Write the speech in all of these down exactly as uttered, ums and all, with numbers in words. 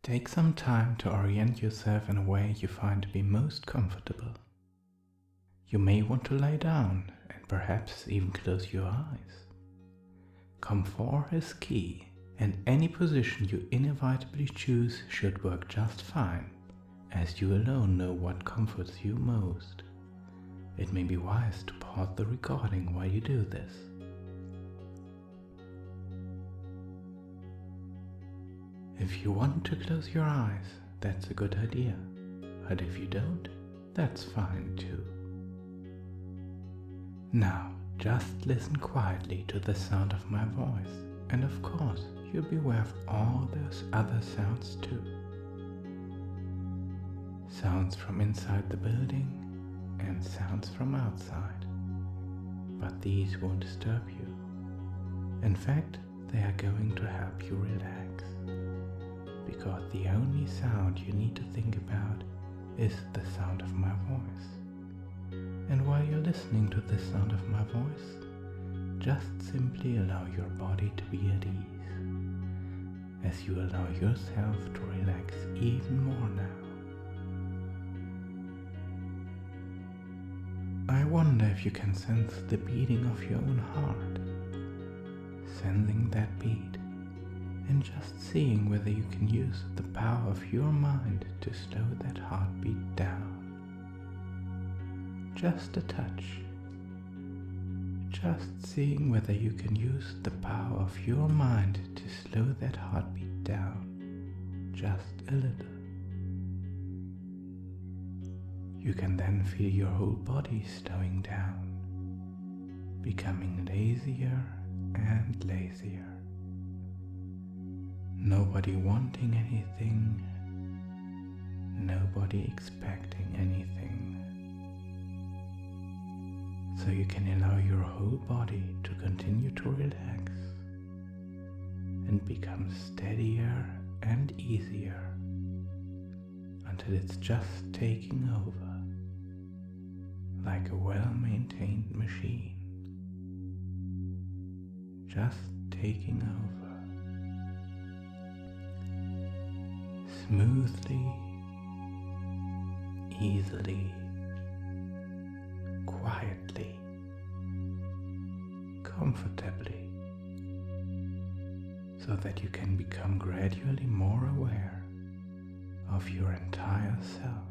Take some time to orient yourself in a way you find to be most comfortable. You may want to lie down and perhaps even close your eyes. Comfort is key, and any position you inevitably choose should work just fine, as you alone know what comforts you most. It may be wise to pause the recording while you do this. If you want to close your eyes, that's a good idea, but if you don't, that's fine too. Now, just listen quietly to the sound of my voice, and of course, you'll be aware of all those other sounds too. Sounds from inside the building and sounds from outside, but these won't disturb you. In fact, they are going to help you relax, because the only sound you need to think about is the sound of my voice. And while you're listening to the sound of my voice, just simply allow your body to be at ease, as you allow yourself to relax even more now. I wonder if you can sense the beating of your own heart, sensing that beat, and just seeing whether you can use the power of your mind to slow that heartbeat down. Just a touch. Just seeing whether you can use the power of your mind to slow that heartbeat down just a little. You can then feel your whole body slowing down, becoming lazier and lazier. Nobody wanting anything, nobody expecting anything. So you can allow your whole body to continue to relax and become steadier and easier until it's just taking over like a well-maintained machine. Just taking over. Smoothly, easily, quietly, comfortably, so that you can become gradually more aware of your entire self.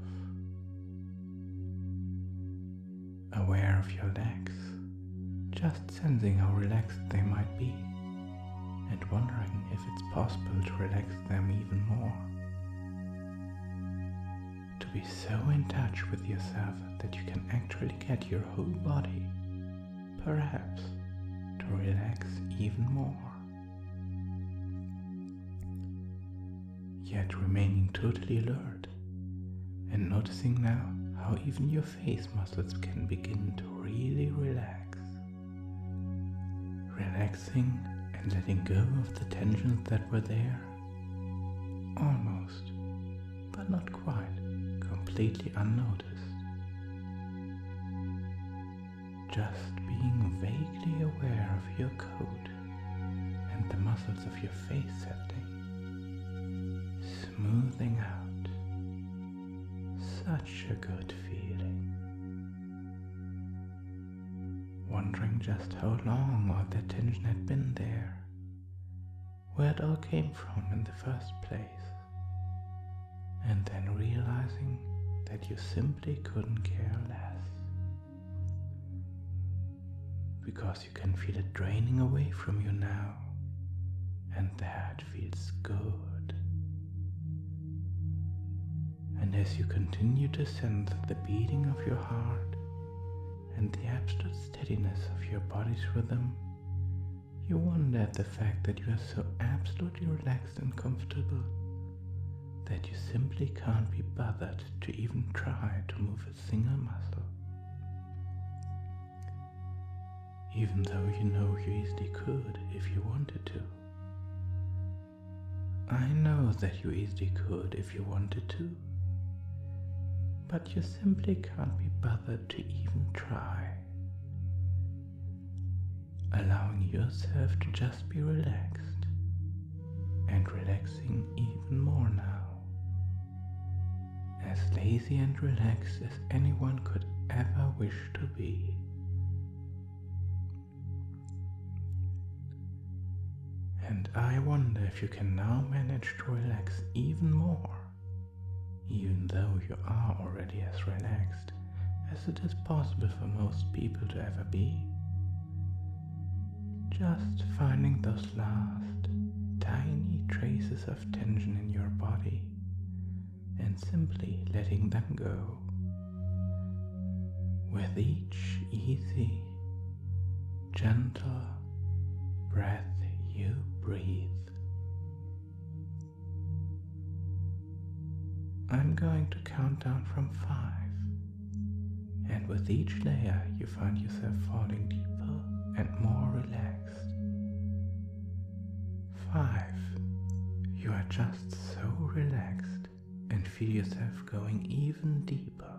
Aware of your legs, just sensing how relaxed they might be, and wondering if it's possible to relax them even more. To be so in touch with yourself that you can actually get your whole body, perhaps, to relax even more. Yet remaining totally alert and noticing now how even your face muscles can begin to really relax. Relaxing and letting go of the tensions that were there. Almost, but not quite, completely unnoticed. Just being vaguely aware of your coat and the muscles of your face settling, smoothing out. Such a good feeling. Wondering just how long all that tension had been there, where it all came from in the first place, and then realizing that you simply couldn't care less, because you can feel it draining away from you now, and that feels good. And as you continue to sense the beating of your heart and the absolute steadiness of your body's rhythm, you wonder at the fact that you are so absolutely relaxed and comfortable that you simply can't be bothered to even try to move a single muscle. Even though you know you easily could if you wanted to. I know that you easily could if you wanted to. But you simply can't be bothered to even try. Allowing yourself to just be relaxed, and relaxing even more now. lazy and relaxed as anyone could ever wish to be. And I wonder if you can now manage to relax even more, even though you are already as relaxed as it is possible for most people to ever be. Just finding those last tiny traces of tension in your body and simply letting them go. With each easy, gentle breath you breathe. I'm going to count down from five, and with each layer you find yourself falling deeper and more relaxed. Five. You are just so relaxed and feel yourself going even deeper.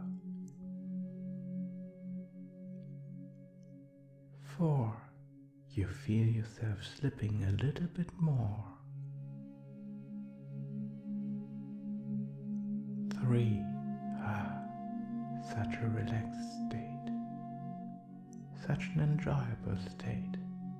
Four. You feel yourself slipping a little bit more. Three. Ah, such a relaxed state. Such an enjoyable state.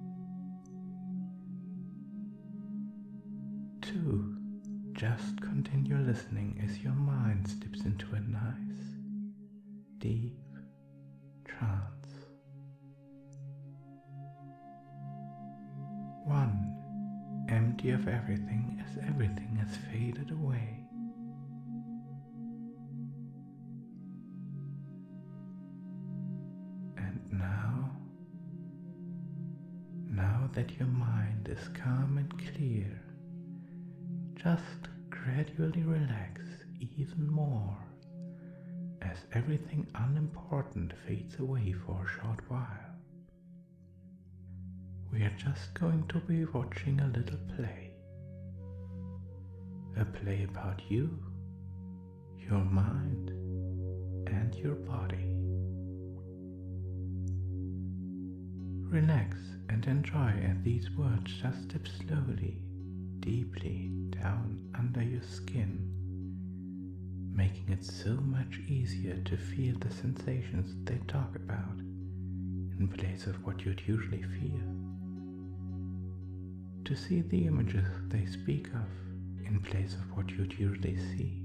Two. Just continue listening as your mind slips into a nice, deep trance. One. Empty of everything as everything has faded away. And now, now that your mind is calm and clear, just gradually relax even more as everything unimportant fades away for a short while. We are just going to be watching a little play. A play about you, your mind, and your body. Relax and enjoy as these words just slip slowly, deeply down under your skin, making it so much easier to feel the sensations they talk about in place of what you'd usually feel. To see the images they speak of in place of what you'd usually see.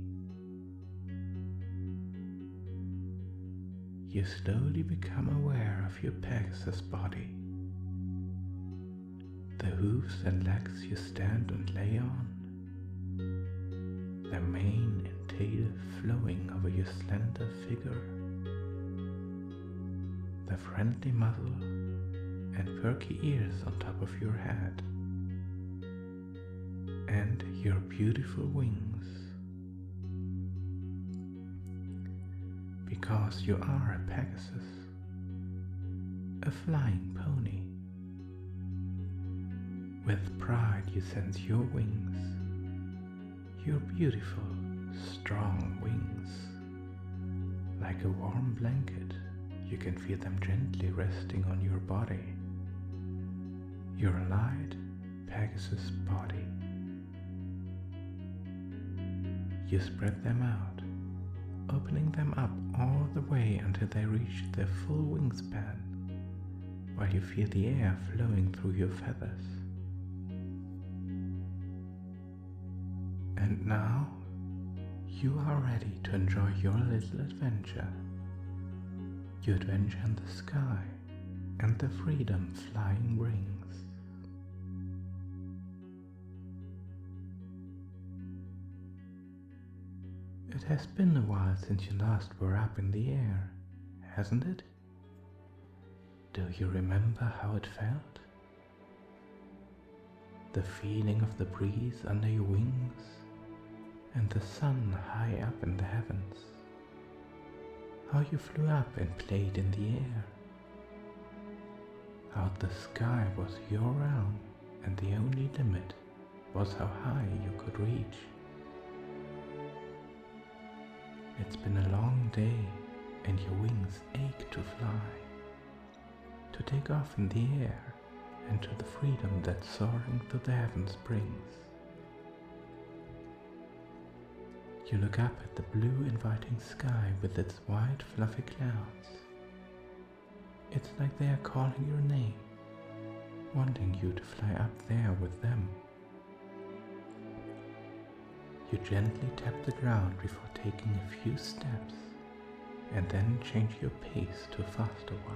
You slowly become aware of your Pegasus body, the hooves and legs you stand and lay on, the mane and tail flowing over your slender figure, the friendly muzzle and perky ears on top of your head, and your beautiful wings. Because you are a Pegasus, a flying pony. With pride you sense your wings, your beautiful, strong wings. Like a warm blanket, you can feel them gently resting on your body, your light Pegasus body. You spread them out, opening them up all the way until they reach their full wingspan, while you feel the air flowing through your feathers. And now, you are ready to enjoy your little adventure, your adventure in the sky and the freedom flying brings. It has been a while since you last were up in the air, hasn't it? Do you remember how it felt? The feeling of the breeze under your wings and the sun high up in the heavens. How you flew up and played in the air. How the sky was your realm and the only limit was how high you could reach. It's been a long day and your wings ache to fly, to take off in the air and to the freedom that soaring through the heavens brings. You look up at the blue inviting sky with its white fluffy clouds. It's like they are calling your name, wanting you to fly up there with them. You gently tap the ground before taking a few steps and then change your pace to a faster one.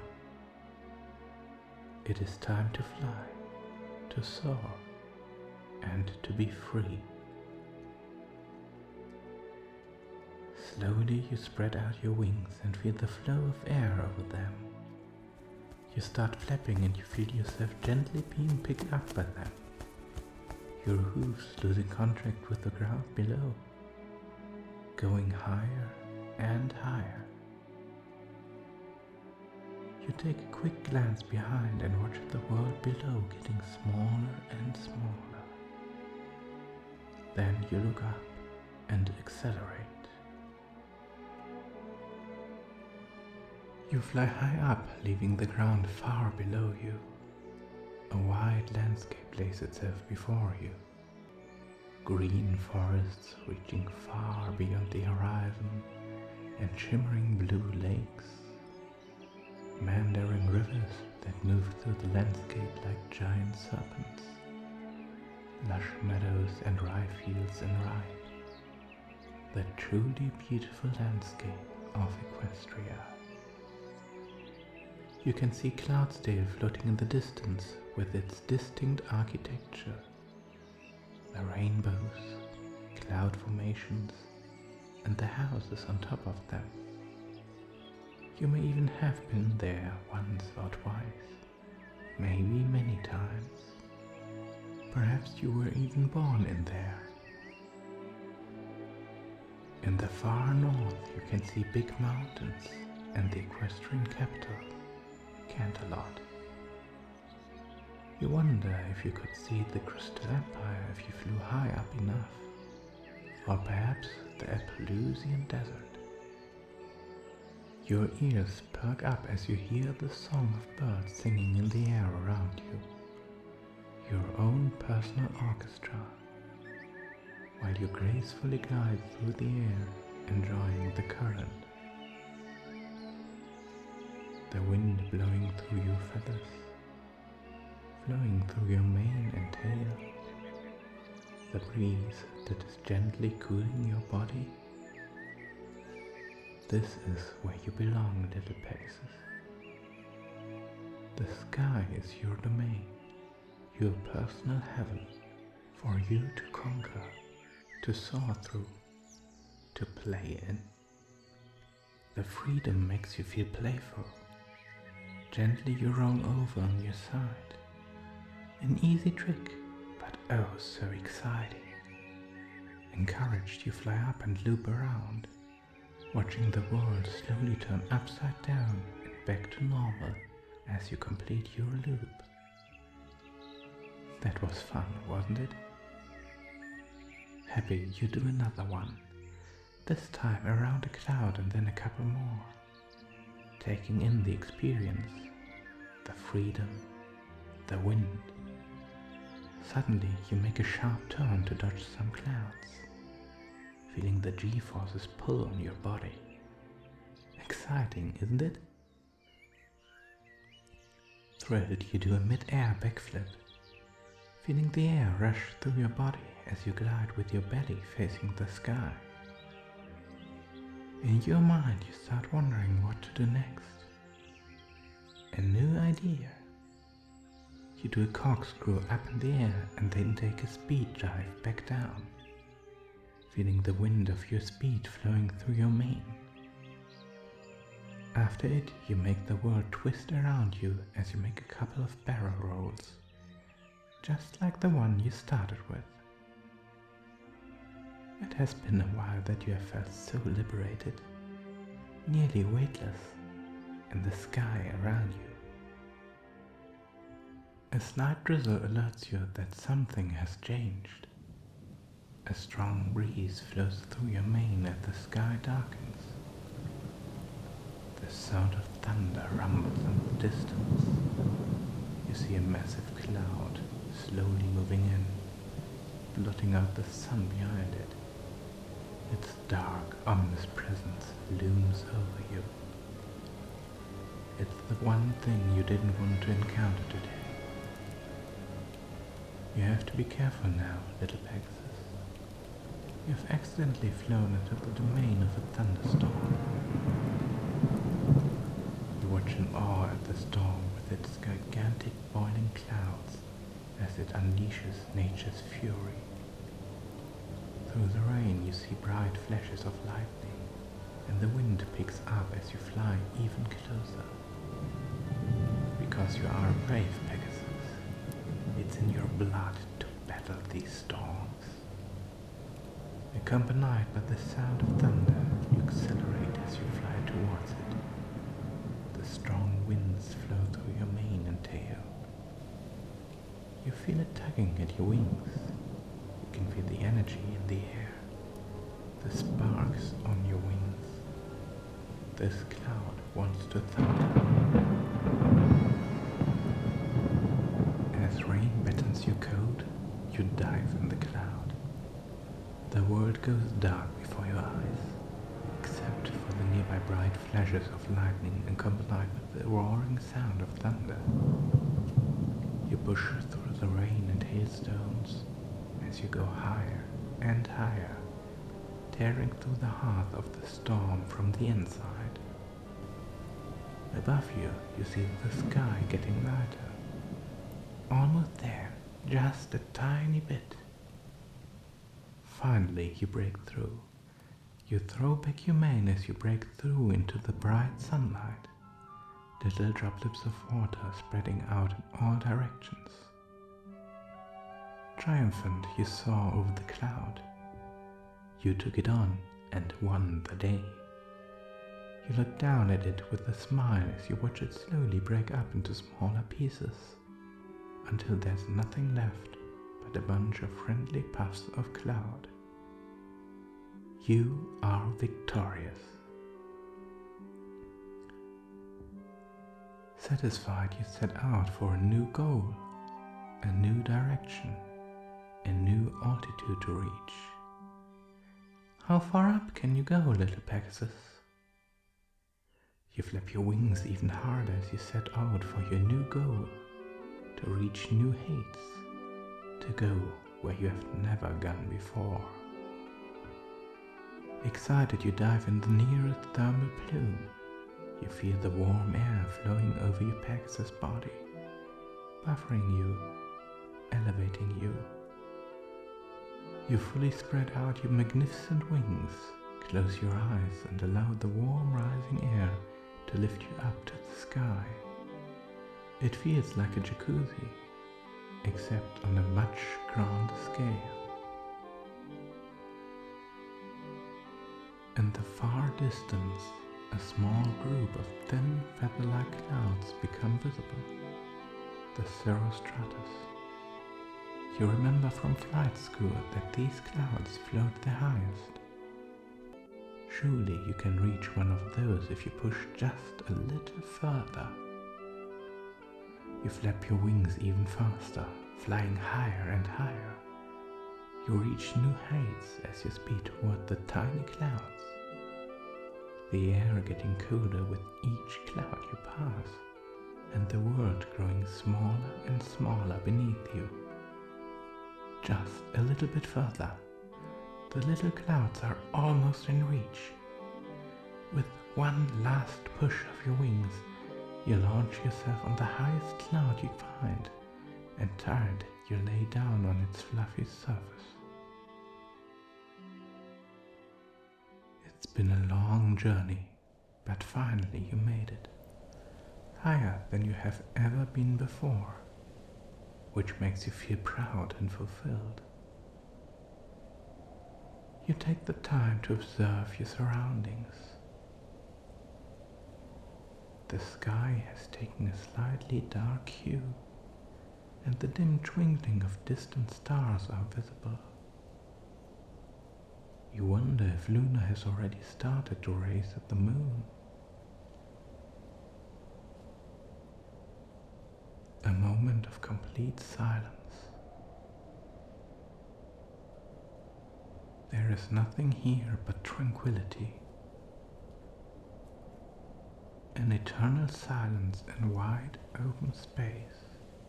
It is time to fly, to soar, and to be free. Slowly you spread out your wings and feel the flow of air over them. You start flapping and you feel yourself gently being picked up by them. Your hooves losing contact with the ground below, going higher and higher. You take a quick glance behind and watch the world below getting smaller and smaller. Then you look up and accelerate. You fly high up, leaving the ground far below you. A wide landscape lays itself before you. Green forests reaching far beyond the horizon and shimmering blue lakes. Meandering rivers that move through the landscape like giant serpents. Lush meadows and rye fields in rye. The truly beautiful landscape of Equestria. You can see Cloudsdale floating in the distance with its distinct architecture. The rainbows, cloud formations, and the houses on top of them. You may even have been there once or twice, maybe many times. Perhaps you were even born in there. In the far north you can see big mountains and the equestrian capital, Canterlot. You wonder if you could see the Crystal Empire if you flew high up enough, or perhaps the Apuleian Desert. Your ears perk up as you hear the song of birds singing in the air around you, your own personal orchestra, while you gracefully glide through the air, enjoying the current. The wind blowing through your feathers, flowing through your mane and tail, the breeze that is gently cooling your body. This is where you belong, little Pegasus. The sky is your domain, your personal heaven, for you to conquer, to soar through, to play in. The freedom makes you feel playful. Gently you roll over on your side. An easy trick, but oh so exciting. Encouraged, you fly up and loop around, watching the world slowly turn upside down and back to normal as you complete your loop. That was fun, wasn't it? Happy you do another one, this time around a cloud and then a couple more, taking in the experience, the freedom, the wind. Suddenly you make a sharp turn to dodge some clouds, feeling the G-forces pull on your body. Exciting, isn't it? Thrilled, you do a mid-air backflip, feeling the air rush through your body as you glide with your belly facing the sky. In your mind you start wondering what to do next. A new idea. You do a corkscrew up in the air and then take a speed dive back down, feeling the wind of your speed flowing through your mane. After it, you make the world twist around you as you make a couple of barrel rolls, just like the one you started with. It has been a while that you have felt so liberated, nearly weightless, in the sky around you. A slight drizzle alerts you that something has changed. A strong breeze flows through your mane as the sky darkens. The sound of thunder rumbles in the distance. You see a massive cloud slowly moving in, blotting out the sun behind it. Its dark, ominous presence looms over you. It's the one thing you didn't want to encounter today. You have to be careful now, little Pegasus. You've accidentally flown into the domain of a thunderstorm. You watch in awe at the storm with its gigantic boiling clouds as it unleashes nature's fury. Through the rain you see bright flashes of lightning, and the wind picks up as you fly even closer. Because you are a brave Pegasus, it's in your blood to battle these storms. Accompanied by the sound of thunder, you accelerate as you fly towards it. The strong winds flow through your mane and tail. You feel it tugging at your wings. You can feel the energy in the air, the sparks on your wings. This cloud wants to thunder. As rain wettens your coat, you dive in the cloud. The world goes dark before your eyes, except for the nearby bright flashes of lightning accompanied with the roaring sound of thunder. You push through the rain and hailstones as you go higher and higher, tearing through the heart of the storm from the inside. Above you, you see the sky getting lighter. Almost there, just a tiny bit. Finally, you break through. You throw back your mane as you break through into the bright sunlight. Little droplets of water spreading out in all directions. Triumphant, you soar over the cloud. You took it on and won the day. You look down at it with a smile as you watch it slowly break up into smaller pieces, until there's nothing left but a bunch of friendly puffs of cloud. You are victorious. Satisfied, you set out for a new goal, a new direction, a new altitude to reach. How far up can you go, little Pegasus? You flap your wings even harder as you set out for your new goal, to reach new heights, to go where you have never gone before. Excited, you dive in the nearest thermal plume. You feel the warm air flowing over your Pegasus body, buffering you, elevating you. You fully spread out your magnificent wings, close your eyes and allow the warm rising air to lift you up to the sky. It feels like a jacuzzi, except on a much grander scale. In the far distance, a small group of thin feather-like clouds become visible, the cirrostratus. You remember from flight school that these clouds float the highest. Surely you can reach one of those if you push just a little further. You flap your wings even faster, flying higher and higher. You reach new heights as you speed toward the tiny clouds. The air getting colder with each cloud you pass, and the world growing smaller and smaller beneath you. Just a little bit further. The little clouds are almost in reach. With one last push of your wings, you launch yourself on the highest cloud you find, and tired, you lay down on its fluffy surface. It's been a long journey, but finally you made it. Higher than you have ever been before, which makes you feel proud and fulfilled. You take the time to observe your surroundings. The sky has taken a slightly dark hue, and the dim twinkling of distant stars are visible. You wonder if Luna has already started to race at the moon. A moment of complete silence. There is nothing here but tranquility, an eternal silence and wide open space.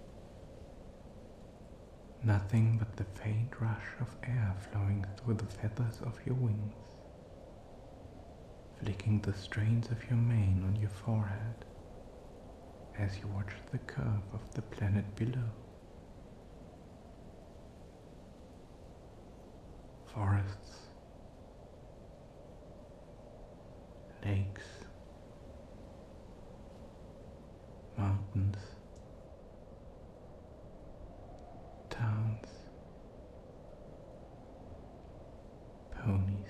Nothing but the faint rush of air flowing through the feathers of your wings, flicking the strains of your mane on your forehead as you watch the curve of the planet below. Forests, lakes, mountains, towns, ponies.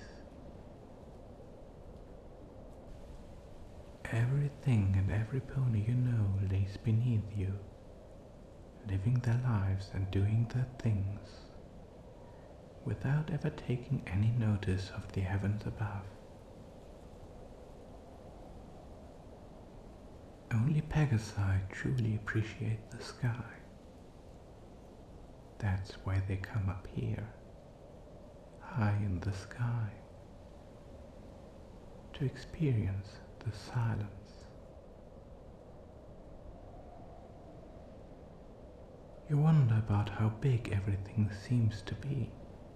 Everything and every pony you know lays beneath you, living their lives and doing their things, without ever taking any notice of the heavens above. Only Pegasi truly appreciate the sky. That's why they come up here, high in the sky, to experience the silence. You wonder about how big everything seems to be.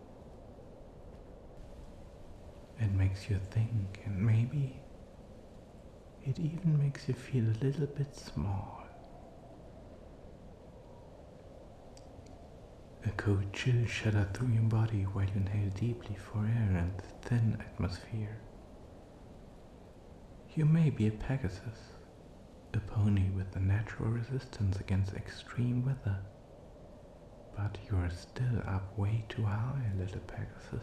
It makes you think, and maybe it even makes you feel a little bit small. A cold chill shudder through your body while you inhale deeply for air and the thin atmosphere. You may be a Pegasus, a pony with a natural resistance against extreme weather, but you are still up way too high, little Pegasus.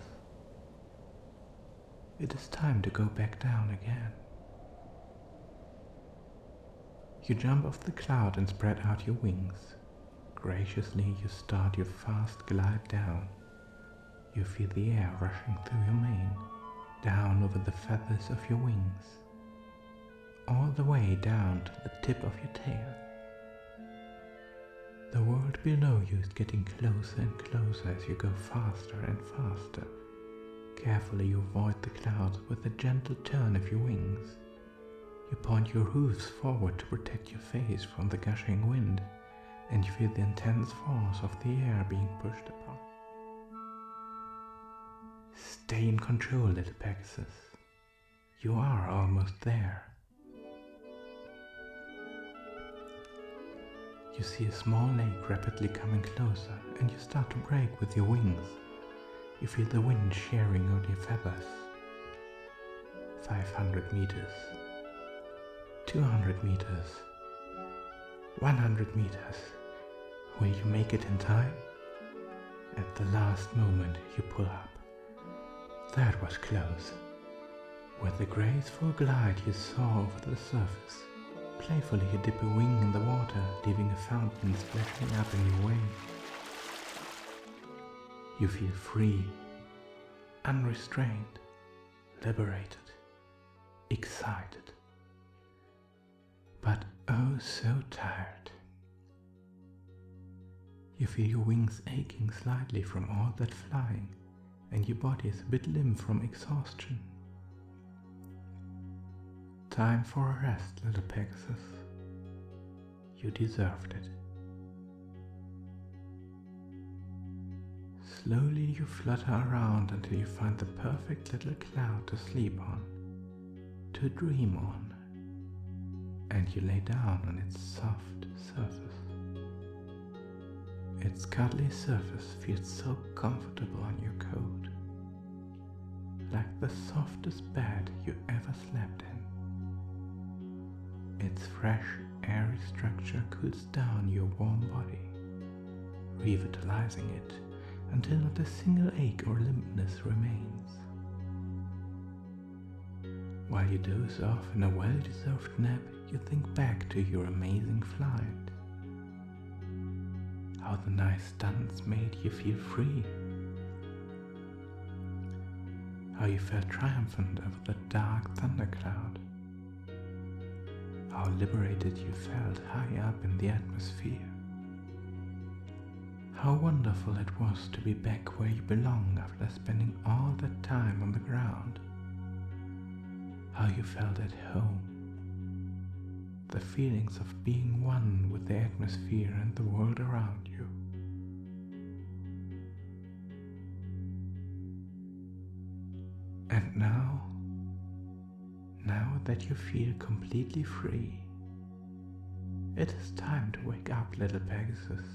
It is time to go back down again. You jump off the cloud and spread out your wings. Graciously you start your fast glide down. You feel the air rushing through your mane, down over the feathers of your wings, all the way down to the tip of your tail. The world below you is getting closer and closer as you go faster and faster. Carefully you avoid the clouds with a gentle turn of your wings. You point your hooves forward to protect your face from the gushing wind, and you feel the intense force of the air being pushed apart. Stay in control, little Pegasus. You are almost there. You see a small lake rapidly coming closer, and you start to brake with your wings. You feel the wind shearing on your feathers. five hundred meters, two hundred meters, one hundred meters. Will you make it in time? At the last moment you pull up. That was close. With a graceful glide you soar over the surface. Playfully you dip a wing in the water, leaving a fountain splashing up in your way. You feel free, unrestrained, liberated, excited, but oh so tired. You feel your wings aching slightly from all that flying, and your body is a bit limp from exhaustion. Time for a rest, little Pegasus. You deserved it. Slowly you flutter around until you find the perfect little cloud to sleep on, to dream on, and you lay down on its soft surface. Its cuddly surface feels so comfortable on your coat, like the softest bed you ever slept in. Its fresh, airy structure cools down your warm body, revitalizing it until not a single ache or limpness remains. While you doze off in a well-deserved nap, you think back to your amazing flight. How the nice stunts made you feel free. How you felt triumphant over the dark thundercloud. How liberated you felt high up in the atmosphere. How how wonderful it was to be back where you belong after spending all that time on the ground. How you felt at home. The feelings of being one with the atmosphere and the world around you. And now, now that you feel completely free, it is time to wake up, little Pegasus.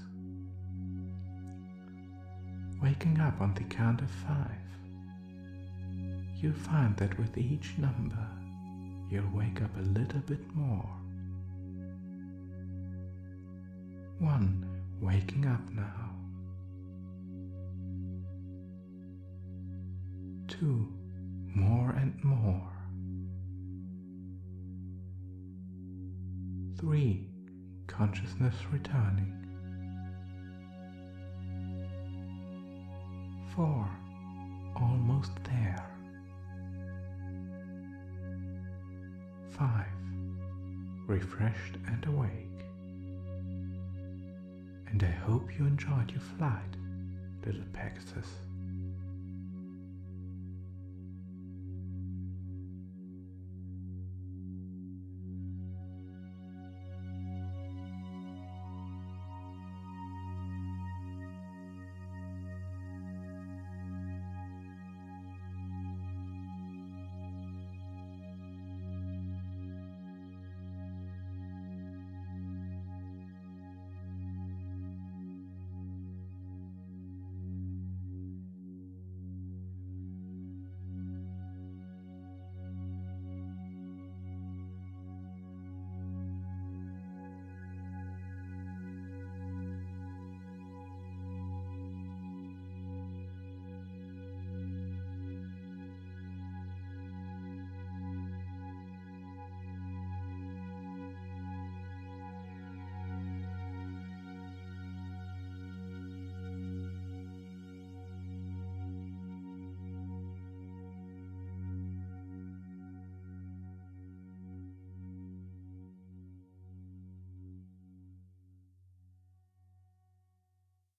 Waking up on the count of five, you'll find that with each number, you'll wake up a little bit more. One, waking up now. Two, more and more. Three, consciousness returning. Four, almost there. Five, refreshed and awake. And I hope you enjoyed your flight, little Pegasus.